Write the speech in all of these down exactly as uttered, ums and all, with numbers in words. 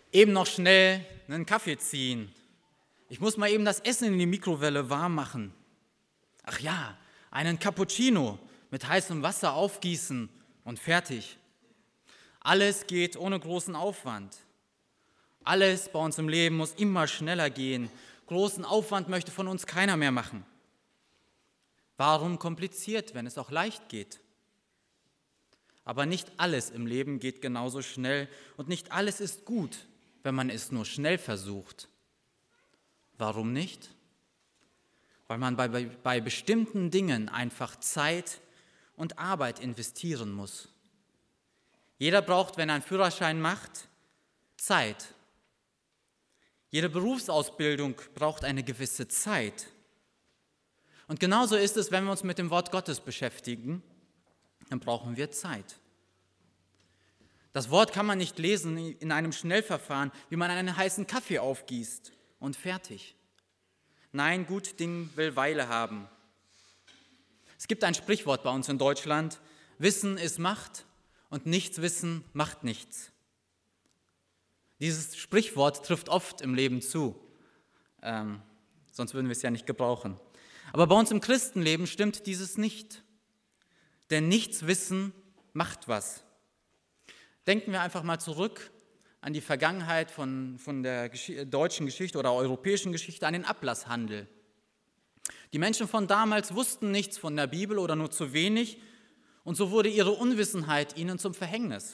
Eben noch schnell einen Kaffee ziehen. Ich muss mal eben das Essen in die Mikrowelle warm machen. Ach ja, einen Cappuccino mit heißem Wasser aufgießen und fertig. Alles geht ohne großen Aufwand. Alles bei uns im Leben muss immer schneller gehen. Großen Aufwand möchte von uns keiner mehr machen. Warum kompliziert, wenn es auch leicht geht? Aber nicht alles im Leben geht genauso schnell und nicht alles ist gut, wenn man es nur schnell versucht. Warum nicht? Weil man bei, bei, bei bestimmten Dingen einfach Zeit und Arbeit investieren muss. Jeder braucht, wenn er einen Führerschein macht, Zeit. Jede Berufsausbildung braucht eine gewisse Zeit. Und genauso ist es, wenn wir uns mit dem Wort Gottes beschäftigen, dann brauchen wir Zeit. Das Wort kann man nicht lesen in einem Schnellverfahren, wie man einen heißen Kaffee aufgießt und fertig. Nein, gut Ding will Weile haben. Es gibt ein Sprichwort bei uns in Deutschland: Wissen ist Macht und Nichtswissen macht nichts. Dieses Sprichwort trifft oft im Leben zu, ähm, sonst würden wir es ja nicht gebrauchen. Aber bei uns im Christenleben stimmt dieses nicht, denn Nichtswissen macht was. Denken wir einfach mal zurück an die Vergangenheit von, von der Gesch- deutschen Geschichte oder europäischen Geschichte, an den Ablasshandel. Die Menschen von damals wussten nichts von der Bibel oder nur zu wenig und so wurde ihre Unwissenheit ihnen zum Verhängnis.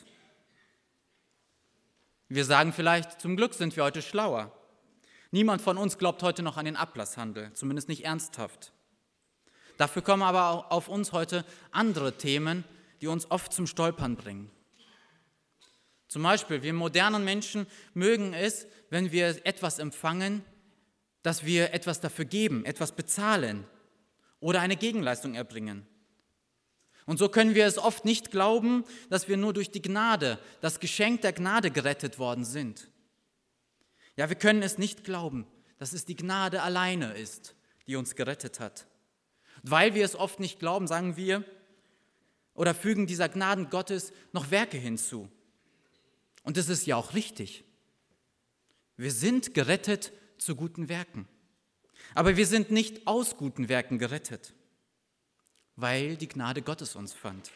Wir sagen vielleicht, zum Glück sind wir heute schlauer. Niemand von uns glaubt heute noch an den Ablasshandel, zumindest nicht ernsthaft. Dafür kommen aber auch auf uns heute andere Themen, die uns oft zum Stolpern bringen. Zum Beispiel, wir modernen Menschen mögen es, wenn wir etwas empfangen, dass wir etwas dafür geben, etwas bezahlen oder eine Gegenleistung erbringen. Und so können wir es oft nicht glauben, dass wir nur durch die Gnade, das Geschenk der Gnade gerettet worden sind. Ja, wir können es nicht glauben, dass es die Gnade alleine ist, die uns gerettet hat. Weil wir es oft nicht glauben, sagen wir oder fügen dieser Gnaden Gottes noch Werke hinzu. Und das ist ja auch richtig. Wir sind gerettet zu guten Werken. Aber wir sind nicht aus guten Werken gerettet, weil die Gnade Gottes uns fand.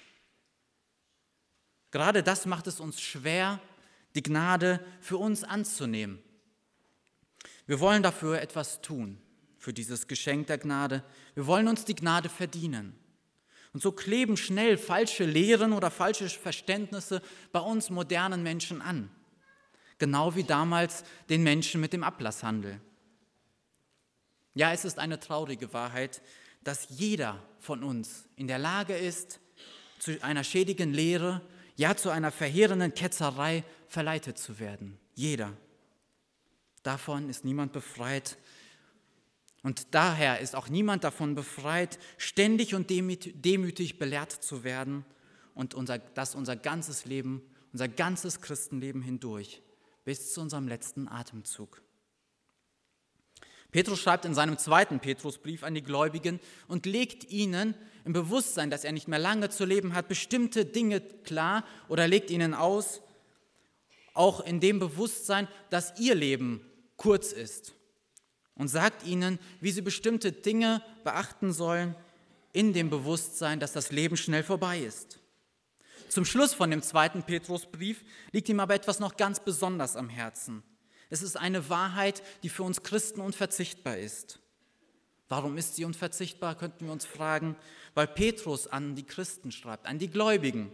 Gerade das macht es uns schwer, die Gnade für uns anzunehmen. Wir wollen dafür etwas tun, für dieses Geschenk der Gnade. Wir wollen uns die Gnade verdienen. Und so kleben schnell falsche Lehren oder falsche Verständnisse bei uns modernen Menschen an. Genau wie damals den Menschen mit dem Ablasshandel. Ja, es ist eine traurige Wahrheit, dass jeder von uns in der Lage ist, zu einer schädigen Lehre, ja zu einer verheerenden Ketzerei verleitet zu werden. Jeder. Davon ist niemand befreit. Und daher ist auch niemand davon befreit, ständig und demütig belehrt zu werden und unser, das unser ganzes Leben, unser ganzes Christenleben hindurch, bis zu unserem letzten Atemzug. Petrus schreibt in seinem zweiten Petrusbrief an die Gläubigen und legt ihnen im Bewusstsein, dass er nicht mehr lange zu leben hat, bestimmte Dinge klar oder legt ihnen aus, auch in dem Bewusstsein, dass ihr Leben kurz ist. Und sagt ihnen, wie sie bestimmte Dinge beachten sollen, in dem Bewusstsein, dass das Leben schnell vorbei ist. Zum Schluss von dem zweiten Petrusbrief liegt ihm aber etwas noch ganz besonders am Herzen. Es ist eine Wahrheit, die für uns Christen unverzichtbar ist. Warum ist sie unverzichtbar, könnten wir uns fragen, weil Petrus an die Christen schreibt, an die Gläubigen.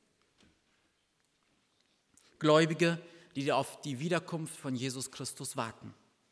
Gläubige, die auf die Wiederkunft von Jesus Christus warten.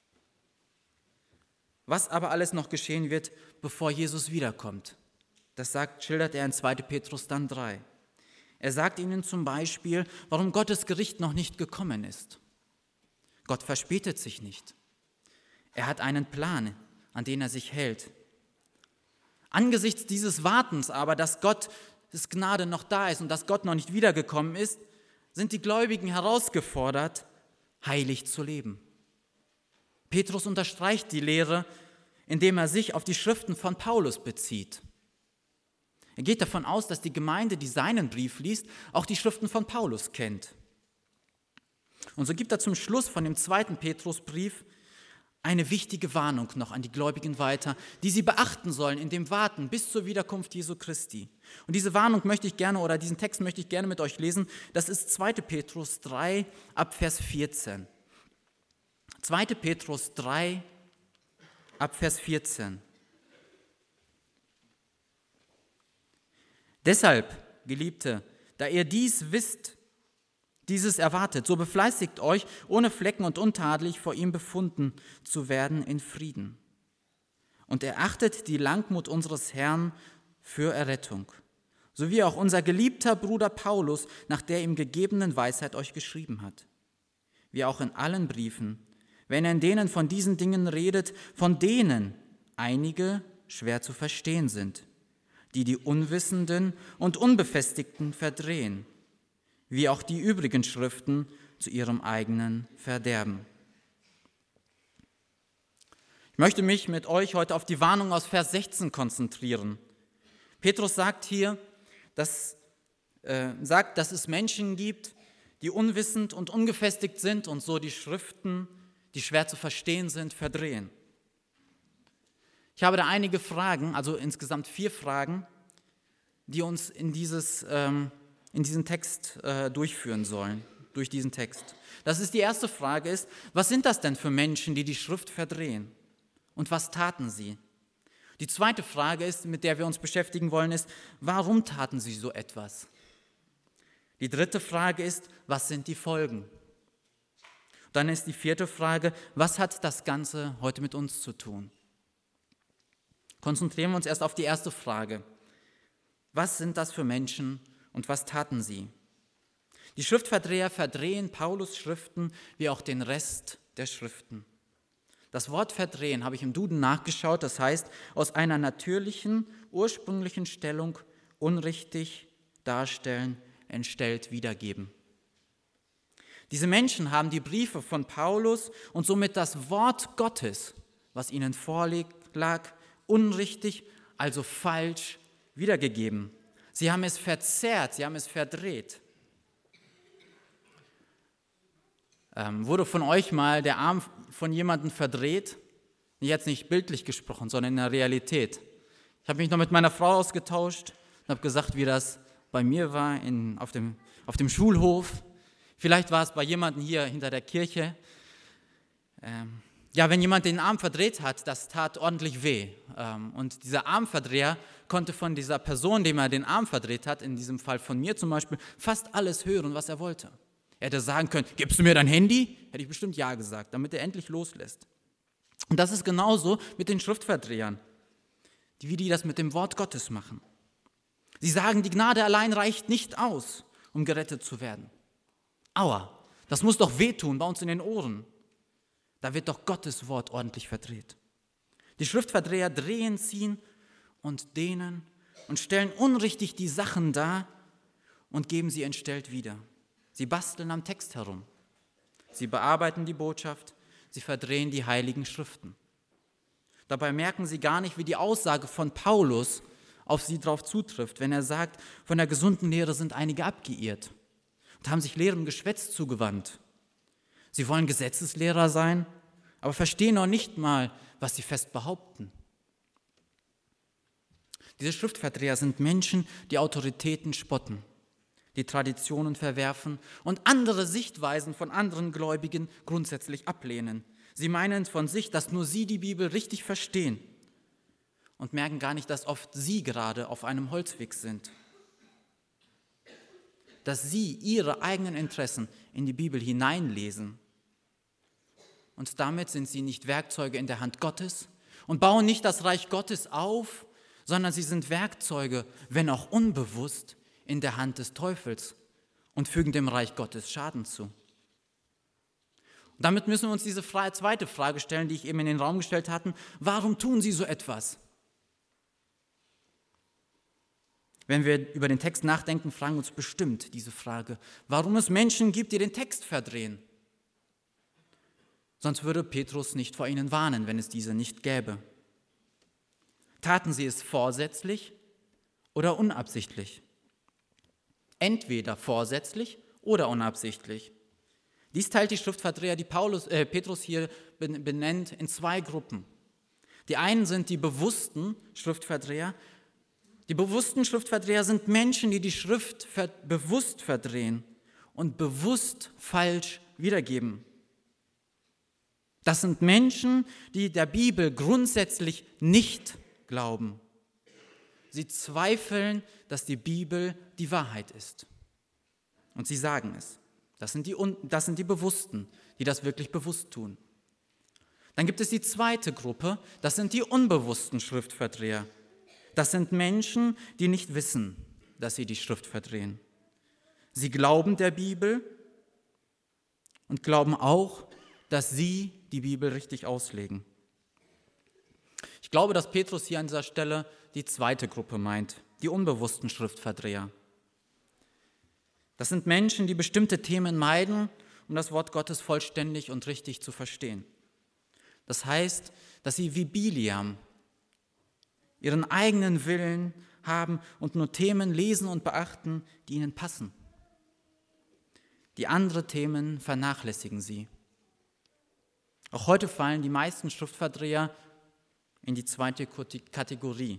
Was aber alles noch geschehen wird, bevor Jesus wiederkommt, das sagt, schildert er in zweiten Petrus dann drei. Er sagt ihnen zum Beispiel, warum Gottes Gericht noch nicht gekommen ist. Gott verspätet sich nicht. Er hat einen Plan, an den er sich hält. Angesichts dieses Wartens aber, dass Gottes Gnade noch da ist und dass Gott noch nicht wiedergekommen ist, sind die Gläubigen herausgefordert, heilig zu leben. Petrus unterstreicht die Lehre, indem er sich auf die Schriften von Paulus bezieht. Er geht davon aus, dass die Gemeinde, die seinen Brief liest, auch die Schriften von Paulus kennt. Und so gibt er zum Schluss von dem zweiten Petrusbrief eine wichtige Warnung noch an die Gläubigen weiter, die sie beachten sollen in dem Warten bis zur Wiederkunft Jesu Christi. Und diese Warnung möchte ich gerne, oder diesen Text möchte ich gerne mit euch lesen. Das ist zweiter Petrus drei ab Vers vierzehn. zweiter Petrus drei ab Vers vierzehn. Deshalb, Geliebte, da ihr dies wisst, dieses erwartet, so befleißigt euch, ohne Flecken und untadelig vor ihm befunden zu werden in Frieden. Und erachtet die Langmut unseres Herrn für Errettung, so wie auch unser geliebter Bruder Paulus nach der ihm gegebenen Weisheit euch geschrieben hat. Wie auch in allen Briefen, wenn er in denen von diesen Dingen redet, von denen einige schwer zu verstehen sind, die die Unwissenden und Unbefestigten verdrehen, wie auch die übrigen Schriften zu ihrem eigenen Verderben. Ich möchte mich mit euch heute auf die Warnung aus Vers sechzehn konzentrieren. Petrus sagt hier, dass, äh, sagt, dass es Menschen gibt, die unwissend und ungefestigt sind und so die Schriften, die schwer zu verstehen sind, verdrehen. Ich habe da einige Fragen, also insgesamt vier Fragen, die uns in dieses ähm, in diesen Text äh, durchführen sollen, durch diesen Text. Das ist die erste Frage ist, was sind das denn für Menschen, die die Schrift verdrehen? Und was taten sie? Die zweite Frage ist, mit der wir uns beschäftigen wollen, ist, warum taten sie so etwas? Die dritte Frage ist, was sind die Folgen? Dann ist die vierte Frage, was hat das Ganze heute mit uns zu tun? Konzentrieren wir uns erst auf die erste Frage. Was sind das für Menschen und was taten sie? Die Schriftverdreher verdrehen Paulus' Schriften wie auch den Rest der Schriften. Das Wort verdrehen habe ich im Duden nachgeschaut, das heißt aus einer natürlichen, ursprünglichen Stellung unrichtig darstellen, entstellt wiedergeben. Diese Menschen haben die Briefe von Paulus und somit das Wort Gottes, was ihnen vorlag, unrichtig, also falsch wiedergegeben. Sie haben es verzerrt, sie haben es verdreht. Ähm, wurde von euch mal der Arm von jemandem verdreht? Jetzt nicht bildlich gesprochen, sondern in der Realität. Ich habe mich noch mit meiner Frau ausgetauscht und habe gesagt, wie das bei mir war in, auf, dem, auf dem Schulhof. Vielleicht war es bei jemandem hier hinter der Kirche. Ähm, ja, wenn jemand den Arm verdreht hat, das tat ordentlich weh. Ähm, und dieser Armverdreher konnte von dieser Person, dem er den Arm verdreht hat, in diesem Fall von mir zum Beispiel, fast alles hören, was er wollte. Er hätte sagen können, gibst du mir dein Handy? Hätte ich bestimmt ja gesagt, damit er endlich loslässt. Und das ist genauso mit den Schriftverdrehern, wie die das mit dem Wort Gottes machen. Sie sagen, die Gnade allein reicht nicht aus, um gerettet zu werden. Aua, das muss doch wehtun bei uns in den Ohren. Da wird doch Gottes Wort ordentlich verdreht. Die Schriftverdreher drehen, ziehen und dehnen und stellen unrichtig die Sachen dar und geben sie entstellt wieder. Sie basteln am Text herum. Sie bearbeiten die Botschaft, sie verdrehen die heiligen Schriften. Dabei merken sie gar nicht, wie die Aussage von Paulus auf sie drauf zutrifft, wenn er sagt, von der gesunden Lehre sind einige abgeirrt und haben sich leerem Geschwätz zugewandt. Sie wollen Gesetzeslehrer sein, aber verstehen noch nicht mal, was sie fest behaupten. Diese Schriftverdreher sind Menschen, die Autoritäten spotten, die Traditionen verwerfen und andere Sichtweisen von anderen Gläubigen grundsätzlich ablehnen. Sie meinen von sich, dass nur sie die Bibel richtig verstehen und merken gar nicht, dass oft sie gerade auf einem Holzweg sind. Dass sie ihre eigenen Interessen in die Bibel hineinlesen. Und damit sind sie nicht Werkzeuge in der Hand Gottes und bauen nicht das Reich Gottes auf, sondern sie sind Werkzeuge, wenn auch unbewusst, in der Hand des Teufels und fügen dem Reich Gottes Schaden zu. Und damit müssen wir uns diese zweite Frage stellen, die ich eben in den Raum gestellt hatte. Warum tun sie so etwas? Wenn wir über den Text nachdenken, fragen wir uns bestimmt diese Frage, warum es Menschen gibt, die den Text verdrehen. Sonst würde Petrus nicht vor ihnen warnen, wenn es diese nicht gäbe. Taten sie es vorsätzlich oder unabsichtlich? Entweder vorsätzlich oder unabsichtlich. Dies teilt die Schriftverdreher, die Paulus, äh, Petrus hier benennt, in zwei Gruppen. Die einen sind die bewussten Schriftverdreher. Die bewussten Schriftverdreher sind Menschen, die die Schrift ver- bewusst verdrehen und bewusst falsch wiedergeben. Das sind Menschen, die der Bibel grundsätzlich nicht glauben. Sie zweifeln, dass die Bibel die Wahrheit ist. Und sie sagen es. Das sind die, das sind die Bewussten, die das wirklich bewusst tun. Dann gibt es die zweite Gruppe, das sind die unbewussten Schriftverdreher. Das sind Menschen, die nicht wissen, dass sie die Schrift verdrehen. Sie glauben der Bibel und glauben auch, dass sie die Bibel richtig auslegen. Ich glaube, dass Petrus hier an dieser Stelle die zweite Gruppe meint, die unbewussten Schriftverdreher. Das sind Menschen, die bestimmte Themen meiden, um das Wort Gottes vollständig und richtig zu verstehen. Das heißt, dass sie wie Biliam ihren eigenen Willen haben und nur Themen lesen und beachten, die ihnen passen. Die anderen Themen vernachlässigen sie. Auch heute fallen die meisten Schriftverdreher in die zweite Kategorie,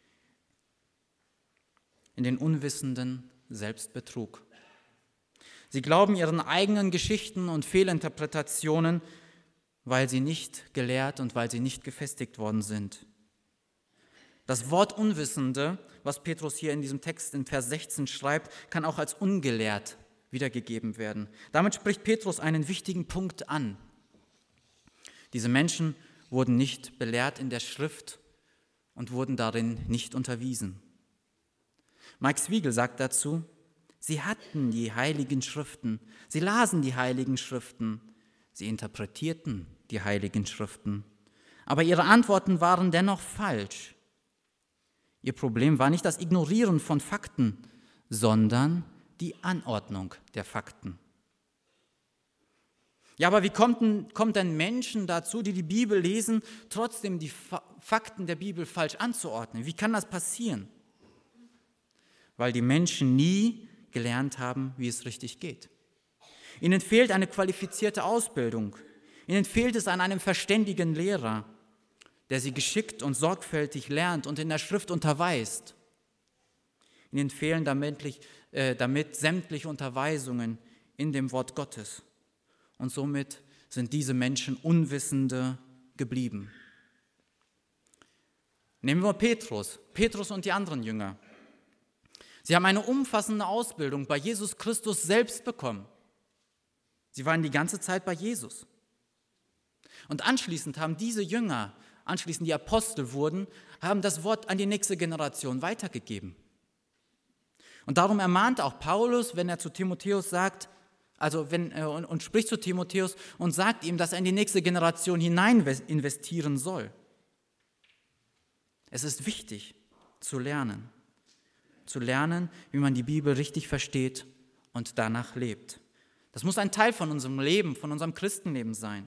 in den unwissenden Selbstbetrug. Sie glauben ihren eigenen Geschichten und Fehlinterpretationen, weil sie nicht gelehrt und weil sie nicht gefestigt worden sind. Das Wort Unwissende, was Petrus hier in diesem Text in Vers sechzehn schreibt, kann auch als ungelehrt wiedergegeben werden. Damit spricht Petrus einen wichtigen Punkt an. Diese Menschen wurden nicht belehrt in der Schrift und wurden darin nicht unterwiesen. Mike Zwiegel sagt dazu, sie hatten die heiligen Schriften, sie lasen die heiligen Schriften, sie interpretierten die heiligen Schriften, aber ihre Antworten waren dennoch falsch. Ihr Problem war nicht das Ignorieren von Fakten, sondern die Anordnung der Fakten. Ja, aber wie kommt denn, kommt denn Menschen dazu, die die Bibel lesen, trotzdem die Fa- Fakten der Bibel falsch anzuordnen? Wie kann das passieren? Weil die Menschen nie gelernt haben, wie es richtig geht. Ihnen fehlt eine qualifizierte Ausbildung. Ihnen fehlt es an einem verständigen Lehrer, der sie geschickt und sorgfältig lernt und in der Schrift unterweist. Ihnen fehlen damit, äh, damit sämtliche Unterweisungen in dem Wort Gottes. Und somit sind diese Menschen Unwissende geblieben. Nehmen wir Petrus, Petrus und die anderen Jünger. Sie haben eine umfassende Ausbildung bei Jesus Christus selbst bekommen. Sie waren die ganze Zeit bei Jesus. Und anschließend haben diese Jünger, anschließend die Apostel wurden, haben das Wort an die nächste Generation weitergegeben. Und darum ermahnt auch Paulus, wenn er zu Timotheus sagt, also wenn er und, und spricht zu Timotheus und sagt ihm, dass er in die nächste Generation hinein investieren soll. Es ist wichtig zu lernen, zu lernen, wie man die Bibel richtig versteht und danach lebt. Das muss ein Teil von unserem Leben, von unserem Christenleben sein.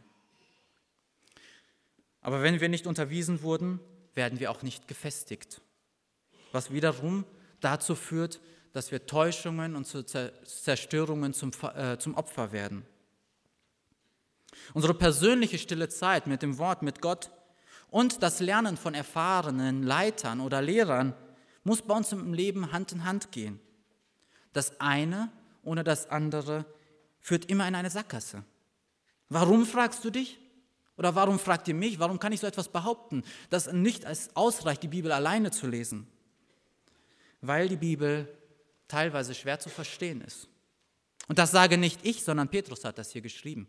Aber wenn wir nicht unterwiesen wurden, werden wir auch nicht gefestigt, was wiederum dazu führt, dass wir Täuschungen und Zerstörungen zum, äh, zum Opfer werden. Unsere persönliche stille Zeit mit dem Wort, mit Gott und das Lernen von erfahrenen Leitern oder Lehrern muss bei uns im Leben Hand in Hand gehen. Das eine ohne das andere führt immer in eine Sackgasse. Warum, fragst du dich? Oder warum fragt ihr mich? Warum kann ich so etwas behaupten, dass nicht es ausreicht, die Bibel alleine zu lesen? Weil die Bibel teilweise schwer zu verstehen ist. Und das sage nicht ich, sondern Petrus hat das hier geschrieben.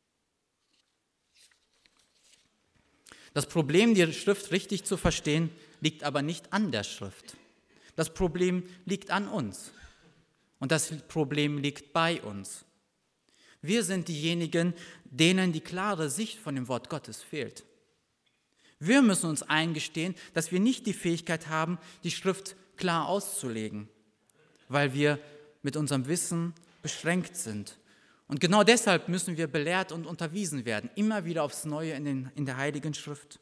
Das Problem, die Schrift richtig zu verstehen, liegt aber nicht an der Schrift. Das Problem liegt an uns. Und das Problem liegt bei uns. Wir sind diejenigen, denen die klare Sicht von dem Wort Gottes fehlt. Wir müssen uns eingestehen, dass wir nicht die Fähigkeit haben, die Schrift klar auszulegen, weil wir mit unserem Wissen beschränkt sind. Und genau deshalb müssen wir belehrt und unterwiesen werden, immer wieder aufs Neue in, den, in der Heiligen Schrift.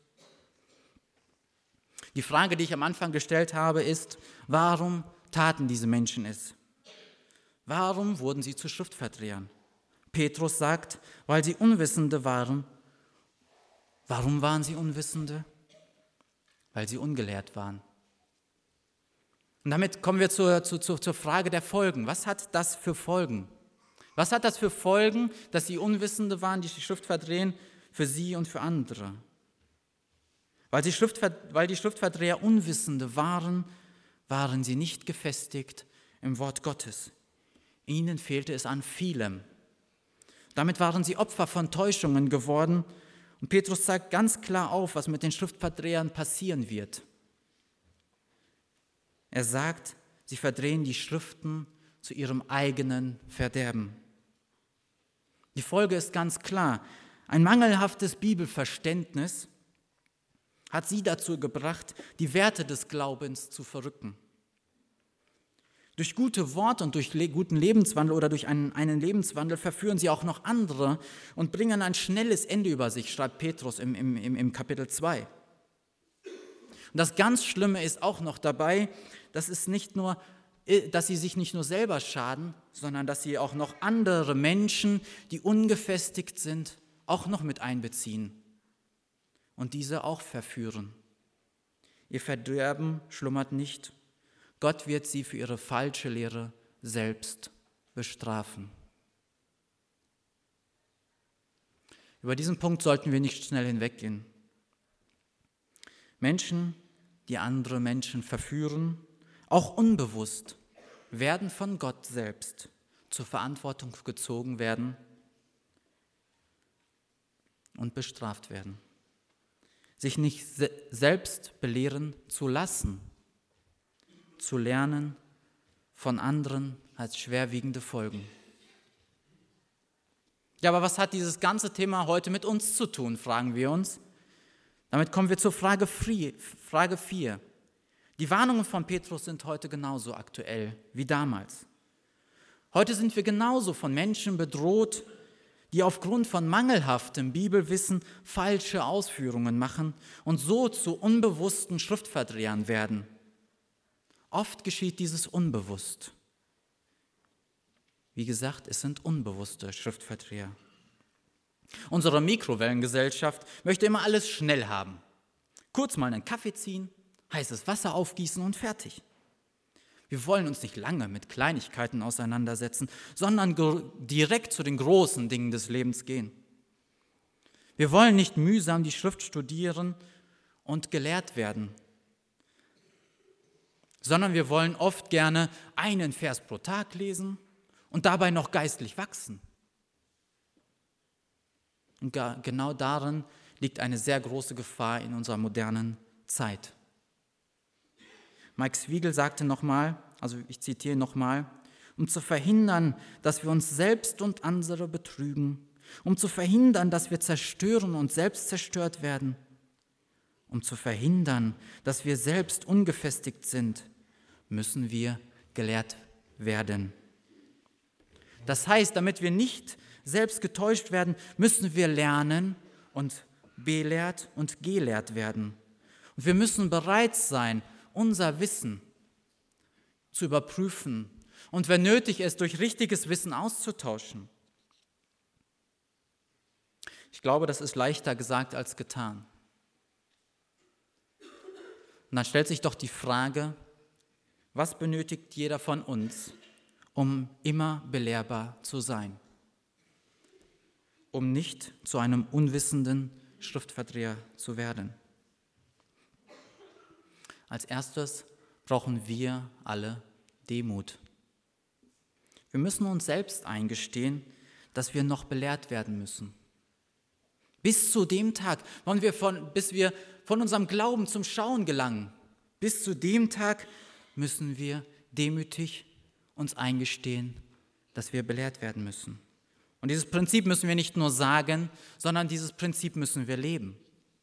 Die Frage, die ich am Anfang gestellt habe, ist, warum taten diese Menschen es? Warum wurden sie zu Schriftverdrehern? Petrus sagt, weil sie Unwissende waren. Warum waren sie Unwissende? Weil sie ungelehrt waren. Und damit kommen wir zur, zur, zur Frage der Folgen. Was hat das für Folgen? Was hat das für Folgen, dass sie Unwissende waren, die die Schrift verdrehen, für sie und für andere? Weil, sie Schriftverd- weil die Schriftverdreher Unwissende waren, waren sie nicht gefestigt im Wort Gottes. Ihnen fehlte es an vielem. Damit waren sie Opfer von Täuschungen geworden. Und Petrus zeigt ganz klar auf, was mit den Schriftverdrehern passieren wird. Er sagt, sie verdrehen die Schriften zu ihrem eigenen Verderben. Die Folge ist ganz klar. Ein mangelhaftes Bibelverständnis hat sie dazu gebracht, die Werte des Glaubens zu verrücken. Durch gute Worte und durch le- guten Lebenswandel oder durch einen, einen Lebenswandel verführen sie auch noch andere und bringen ein schnelles Ende über sich, schreibt Petrus im, im, im, im Kapitel zwei. Und das ganz Schlimme ist auch noch dabei, dass es nicht nur, dass sie sich nicht nur selber schaden, sondern dass sie auch noch andere Menschen, die ungefestigt sind, auch noch mit einbeziehen und diese auch verführen. Ihr Verderben schlummert nicht. Gott wird sie für ihre falsche Lehre selbst bestrafen. Über diesen Punkt sollten wir nicht schnell hinweggehen. Menschen, die andere Menschen verführen, auch unbewusst, werden von Gott selbst zur Verantwortung gezogen werden und bestraft werden. Sich nicht se- selbst belehren zu lassen, zu lernen von anderen als schwerwiegende Folgen. Ja, aber was hat dieses ganze Thema heute mit uns zu tun, fragen wir uns. Damit kommen wir zur Frage vier. Die Warnungen von Petrus sind heute genauso aktuell wie damals. Heute sind wir genauso von Menschen bedroht, die aufgrund von mangelhaftem Bibelwissen falsche Ausführungen machen und so zu unbewussten Schriftverdrehern werden. Oft geschieht dieses unbewusst. Wie gesagt, es sind unbewusste Schriftverdreher. Unsere Mikrowellengesellschaft möchte immer alles schnell haben. Kurz mal einen Kaffee ziehen, heißes Wasser aufgießen und fertig. Wir wollen uns nicht lange mit Kleinigkeiten auseinandersetzen, sondern direkt zu den großen Dingen des Lebens gehen. Wir wollen nicht mühsam die Schrift studieren und gelehrt werden, sondern wir wollen oft gerne einen Vers pro Tag lesen und dabei noch geistlich wachsen. Und genau darin liegt eine sehr große Gefahr in unserer modernen Zeit. Mike Zwiegel sagte nochmal, also ich zitiere nochmal, um zu verhindern, dass wir uns selbst und andere betrügen, um zu verhindern, dass wir zerstören und selbst zerstört werden, um zu verhindern, dass wir selbst ungefestigt sind, müssen wir gelehrt werden. Das heißt, damit wir nicht selbst getäuscht werden, müssen wir lernen und belehrt und gelehrt werden. Und wir müssen bereit sein, unser Wissen zu überprüfen und wenn nötig ist, durch richtiges Wissen auszutauschen. Ich glaube, das ist leichter gesagt als getan. Und dann stellt sich doch die Frage, was benötigt jeder von uns, um immer belehrbar zu sein, um nicht zu einem unwissenden Schriftverdreher zu werden? Als erstes brauchen wir alle Demut. Wir müssen uns selbst eingestehen, dass wir noch belehrt werden müssen. Bis zu dem Tag, wann wir von, bis wir von unserem Glauben zum Schauen gelangen, bis zu dem Tag müssen wir demütig uns eingestehen, dass wir belehrt werden müssen. Und dieses Prinzip müssen wir nicht nur sagen, sondern dieses Prinzip müssen wir leben.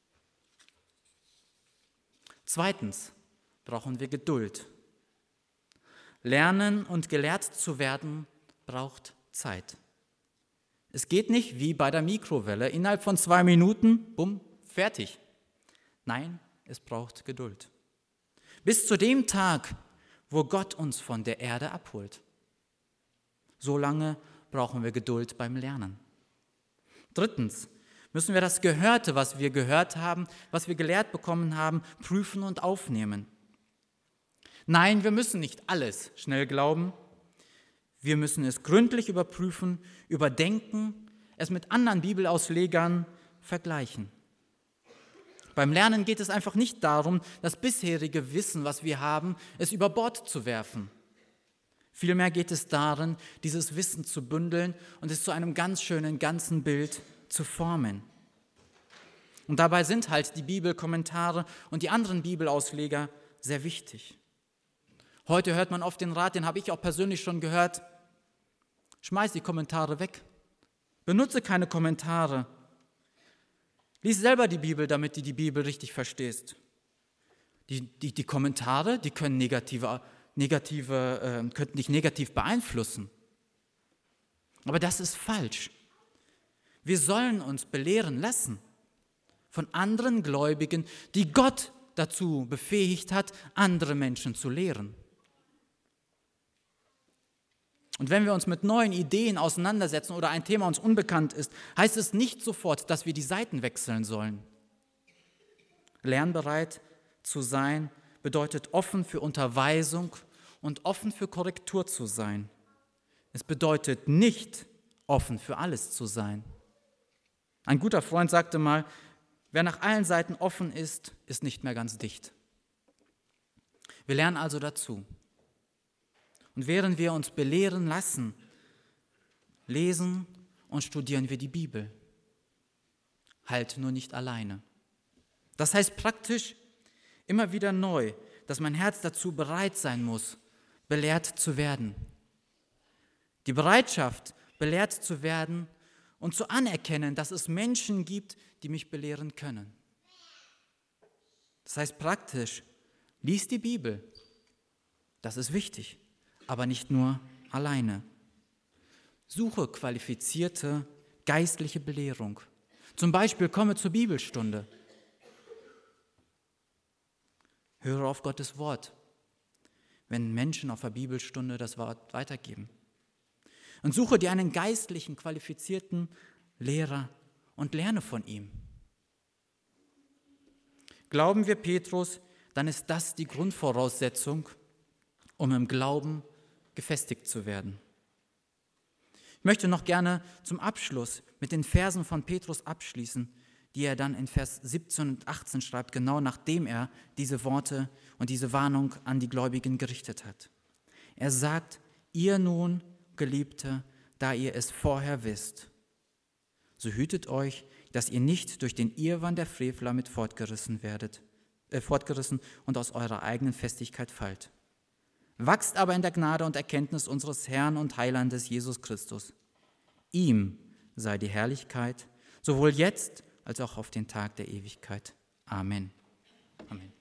Zweitens brauchen wir Geduld. Lernen und gelehrt zu werden braucht Zeit. Es geht nicht wie bei der Mikrowelle, innerhalb von zwei Minuten, bumm, fertig. Nein, es braucht Geduld. Bis zu dem Tag, wo Gott uns von der Erde abholt. So lange brauchen wir Geduld beim Lernen. Drittens müssen wir das Gehörte, was wir gehört haben, was wir gelehrt bekommen haben, prüfen und aufnehmen. Nein, wir müssen nicht alles schnell glauben. Wir müssen es gründlich überprüfen, überdenken, es mit anderen Bibelauslegern vergleichen. Beim Lernen geht es einfach nicht darum, das bisherige Wissen, was wir haben, es über Bord zu werfen. Vielmehr geht es darin, dieses Wissen zu bündeln und es zu einem ganz schönen ganzen Bild zu formen. Und dabei sind halt die Bibelkommentare und die anderen Bibelausleger sehr wichtig. Heute hört man oft den Rat, den habe ich auch persönlich schon gehört: Schmeiß die Kommentare weg, benutze keine Kommentare, lies selber die Bibel, damit du die Bibel richtig verstehst. Die, die, die Kommentare, die können negative, negative, äh, könnten dich negativ beeinflussen. Aber das ist falsch. Wir sollen uns belehren lassen von anderen Gläubigen, die Gott dazu befähigt hat, andere Menschen zu lehren. Und wenn wir uns mit neuen Ideen auseinandersetzen oder ein Thema uns unbekannt ist, heißt es nicht sofort, dass wir die Seiten wechseln sollen. Lernbereit zu sein bedeutet offen für Unterweisung und offen für Korrektur zu sein. Es bedeutet nicht, offen für alles zu sein. Ein guter Freund sagte mal, wer nach allen Seiten offen ist, ist nicht mehr ganz dicht. Wir lernen also dazu. Und während wir uns belehren lassen, lesen und studieren wir die Bibel. Halt nur nicht alleine. Das heißt praktisch immer wieder neu, dass mein Herz dazu bereit sein muss, belehrt zu werden. Die Bereitschaft, belehrt zu werden und zu anerkennen, dass es Menschen gibt, die mich belehren können. Das heißt praktisch, lies die Bibel. Das ist wichtig. Aber nicht nur alleine. Suche qualifizierte geistliche Belehrung. Zum Beispiel komme zur Bibelstunde. Höre auf Gottes Wort, wenn Menschen auf der Bibelstunde das Wort weitergeben. Und suche dir einen geistlichen, qualifizierten Lehrer und lerne von ihm. Glauben wir Petrus, dann ist das die Grundvoraussetzung, um im Glauben gefestigt zu werden. Ich möchte noch gerne zum Abschluss mit den Versen von Petrus abschließen, die er dann in Vers siebzehn und achtzehn schreibt, genau nachdem er diese Worte und diese Warnung an die Gläubigen gerichtet hat. Er sagt: Ihr nun, Geliebte, da ihr es vorher wisst, so hütet euch, dass ihr nicht durch den Irrwahn der Frevler mit fortgerissen werdet, äh, fortgerissen und aus eurer eigenen Festigkeit fallt. Wachst aber in der Gnade und Erkenntnis unseres Herrn und Heilandes Jesus Christus. Ihm sei die Herrlichkeit, sowohl jetzt als auch auf den Tag der Ewigkeit. Amen. Amen.